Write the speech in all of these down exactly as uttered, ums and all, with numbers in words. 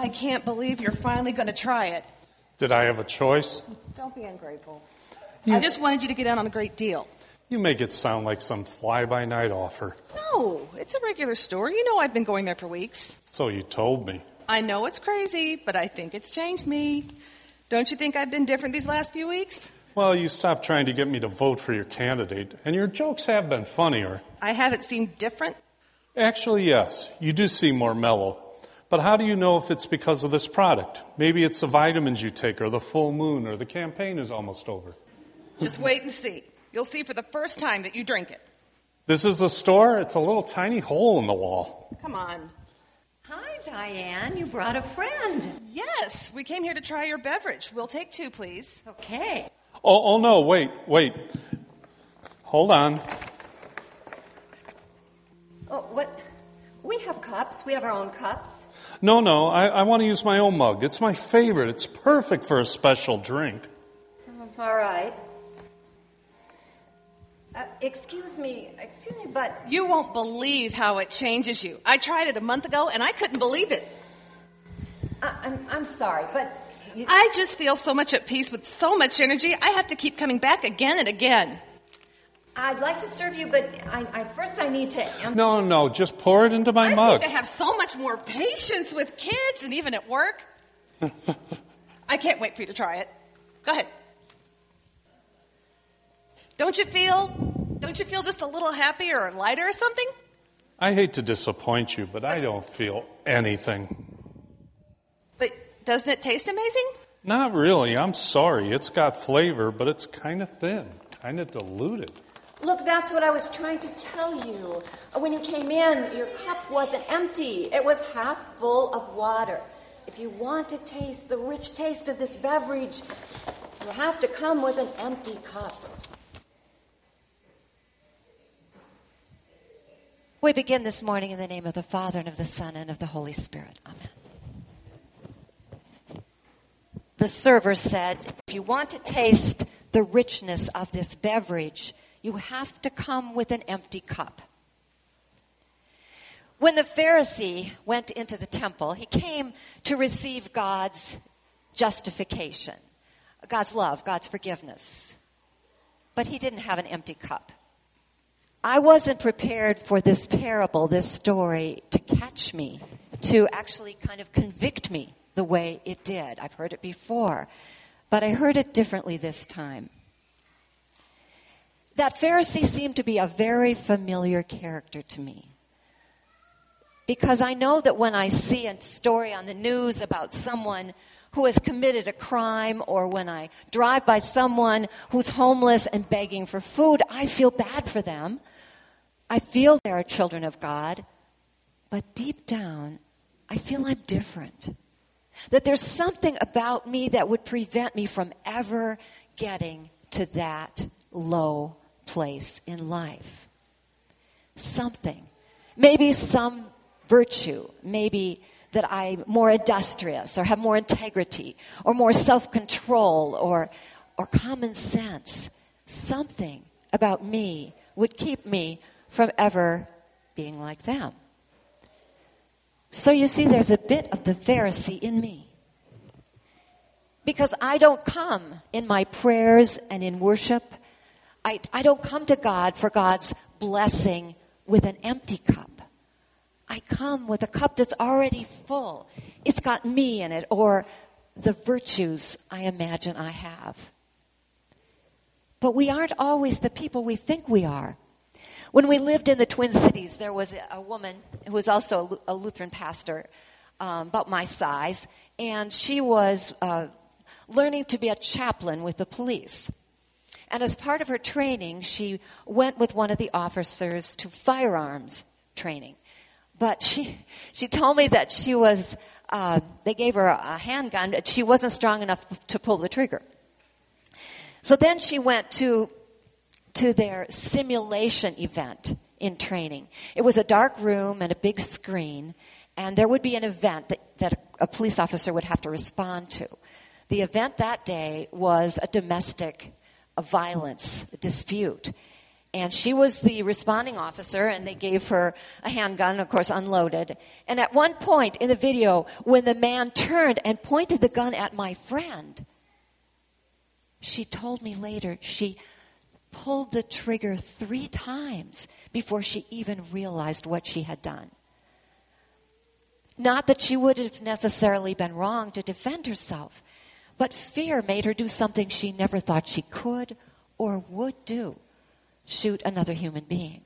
I can't believe you're finally going to try it. Did I have a choice? Don't be ungrateful. You, I just wanted you to get in on a great deal. You make it sound like some fly-by-night offer. No, it's a regular store. You know I've been going there for weeks. So you told me. I know it's crazy, but I think it's changed me. Don't you think I've been different these last few weeks? Well, you stopped trying to get me to vote for your candidate, and your jokes have been funnier. I haven't seemed different? Actually, yes. You do seem more mellow. But how do you know if it's because of this product? Maybe it's the vitamins you take, or the full moon, or the campaign is almost over. Just wait and see. You'll see for the first time that you drink it. This is the store? It's a little tiny hole in the wall. Come on. Hi, Diane. You brought a friend. Yes, we came here to try your beverage. We'll take two, please. Okay. Oh, oh no, wait, wait. Hold on. Oh, what? We have cups. We have our own cups. No, no, I, I want to use my own mug. It's my favorite. It's perfect for a special drink. All right. Uh, excuse me, excuse me, but... You won't believe how it changes you. I tried it a month ago, and I couldn't believe it. I, I'm, I'm sorry, but... You... I just feel so much at peace with so much energy, I have to keep coming back again and again. I'd like to serve you, but I, I first I need to... Empty... No, no, just pour it into my I mug. I seem to have so much more patience with kids and even at work. I can't wait for you to try it. Go ahead. Don't you feel, don't you feel just a little happier or lighter or something? I hate to disappoint you, but I don't feel anything. But doesn't it taste amazing? Not really. I'm sorry. It's got flavor, but it's kind of thin, kind of diluted. Look, that's what I was trying to tell you. When you came in, your cup wasn't empty. It was half full of water. If you want to taste the rich taste of this beverage, you have to come with an empty cup. We begin this morning in the name of the Father, and of the Son, and of the Holy Spirit. Amen. The server said, if you want to taste the richness of this beverage, you have to come with an empty cup. When the Pharisee went into the temple, he came to receive God's justification, God's love, God's forgiveness. But he didn't have an empty cup. I wasn't prepared for this parable, this story, to catch me, to actually kind of convict me the way it did. I've heard it before, but I heard it differently this time. That Pharisee seemed to be a very familiar character to me. Because I know that when I see a story on the news about someone who has committed a crime, or when I drive by someone who's homeless and begging for food, I feel bad for them. I feel they are children of God, but deep down, I feel I'm different. That there's something about me that would prevent me from ever getting to that low place in life. Something. Maybe some virtue. Maybe that I'm more industrious, or have more integrity, or more self-control, or, or common sense. Something about me would keep me from ever being like them. So you see, there's a bit of the Pharisee in me. Because I don't come in my prayers and in worship, I, I don't come to God for God's blessing with an empty cup. I come with a cup that's already full. It's got me in it, or the virtues I imagine I have. But we aren't always the people we think we are. When we lived in the Twin Cities, there was a woman who was also a Lutheran pastor, um, about my size, and she was uh, learning to be a chaplain with the police. And as part of her training, she went with one of the officers to firearms training. But she she told me that she was, uh, they gave her a handgun, but she wasn't strong enough to pull the trigger. So then she went to to their simulation event in training. It was a dark room and a big screen, and there would be an event that, that a police officer would have to respond to. The event that day was a domestic violence dispute. And she was the responding officer, and they gave her a handgun, of course, unloaded. And at one point in the video, when the man turned and pointed the gun at my friend, she told me later she pulled the trigger three times before she even realized what she had done. Not that she would have necessarily been wrong to defend herself, but fear made her do something she never thought she could or would do. Shoot another human being.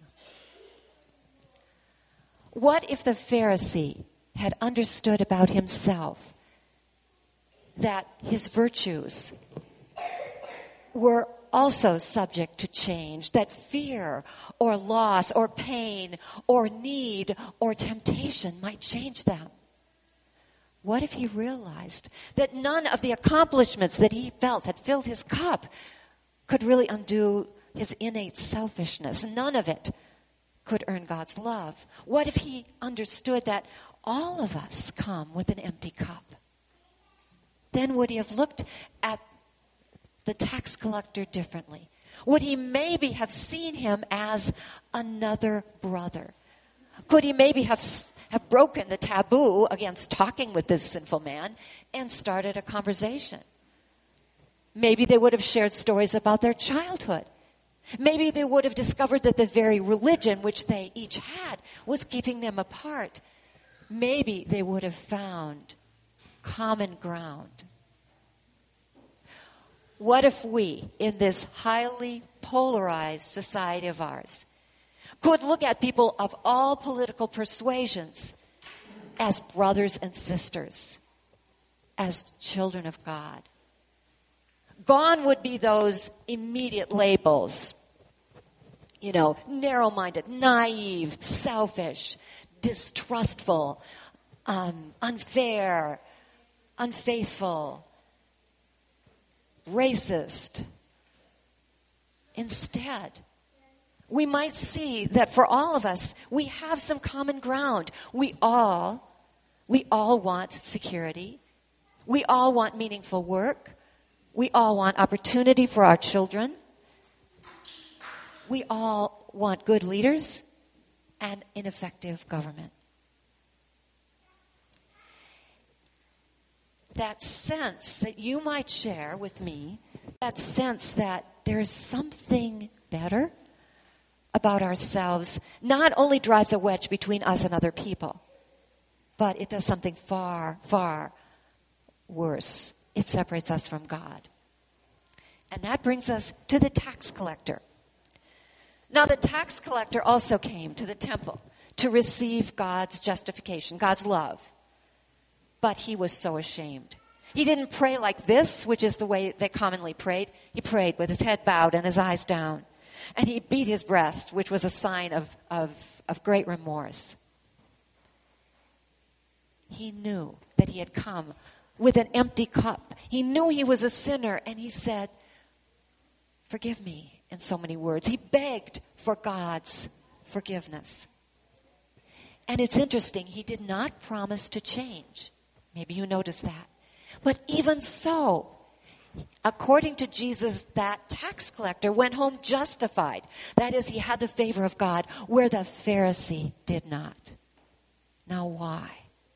What if the Pharisee had understood about himself that his virtues were also subject to change, that fear or loss or pain or need or temptation might change them? What if he realized that none of the accomplishments that he felt had filled his cup could really undo his innate selfishness? None of it could earn God's love. What if he understood that all of us come with an empty cup? Then would he have looked at the tax collector differently? Would he maybe have seen him as another brother? Could he maybe have, have broken the taboo against talking with this sinful man and started a conversation? Maybe they would have shared stories about their childhood. Maybe they would have discovered that the very religion which they each had was keeping them apart. Maybe they would have found common ground. What if we, in this highly polarized society of ours, could look at people of all political persuasions as brothers and sisters, as children of God? Gone would be those immediate labels. You know, narrow-minded, naive, selfish, distrustful, um, unfair, unfaithful, racist. Instead, we might see that for all of us, we have some common ground. We all, we all want security. We all want meaningful work. We all want opportunity for our children. We all want good leaders and an effective government. That sense that you might share with me, that sense that there's something better about ourselves, not only drives a wedge between us and other people, but it does something far, far worse. It separates us from God. And that brings us to the tax collector. Now, the tax collector also came to the temple to receive God's justification, God's love. But he was so ashamed. He didn't pray like this, which is the way they commonly prayed. He prayed with his head bowed and his eyes down. And he beat his breast, which was a sign of, of, of great remorse. He knew that he had come with an empty cup. He knew he was a sinner, and he said, "Forgive me," in so many words. He begged for God's forgiveness. And it's interesting, he did not promise to change. Maybe you noticed that. But even so, according to Jesus, that tax collector went home justified. That is, he had the favor of God, where the Pharisee did not. Now why?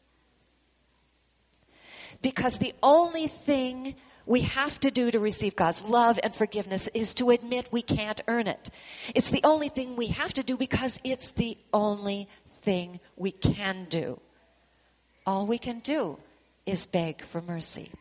Because the only thing we have to do to receive God's love and forgiveness is to admit we can't earn it. It's the only thing we have to do because it's the only thing we can do. All we can do is beg for mercy.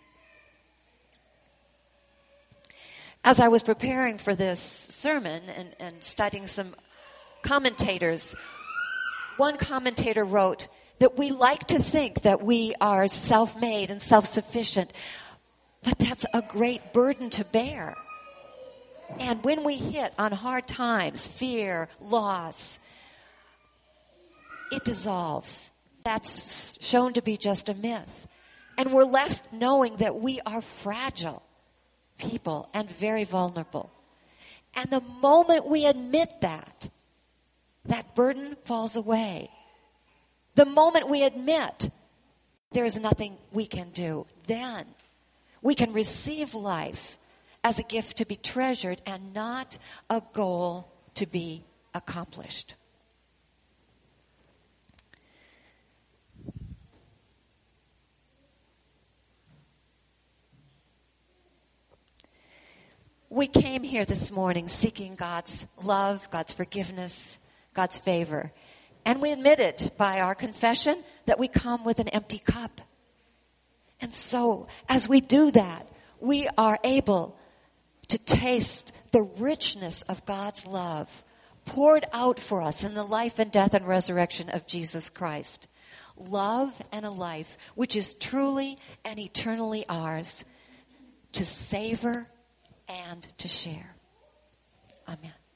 As I was preparing for this sermon and, and studying some commentators, one commentator wrote that we like to think that we are self-made and self-sufficient, but that's a great burden to bear. And when we hit on hard times, fear, loss, it dissolves. That's shown to be just a myth. And we're left knowing that we are fragile people and very vulnerable. And the moment we admit that, that burden falls away. The moment we admit there is nothing we can do, then we can receive life as a gift to be treasured and not a goal to be accomplished. We came here this morning seeking God's love, God's forgiveness, God's favor. And we admitted by our confession that we come with an empty cup. And so, as we do that, we are able to taste the richness of God's love poured out for us in the life and death and resurrection of Jesus Christ. Love and a life which is truly and eternally ours to savor and to share. Amen.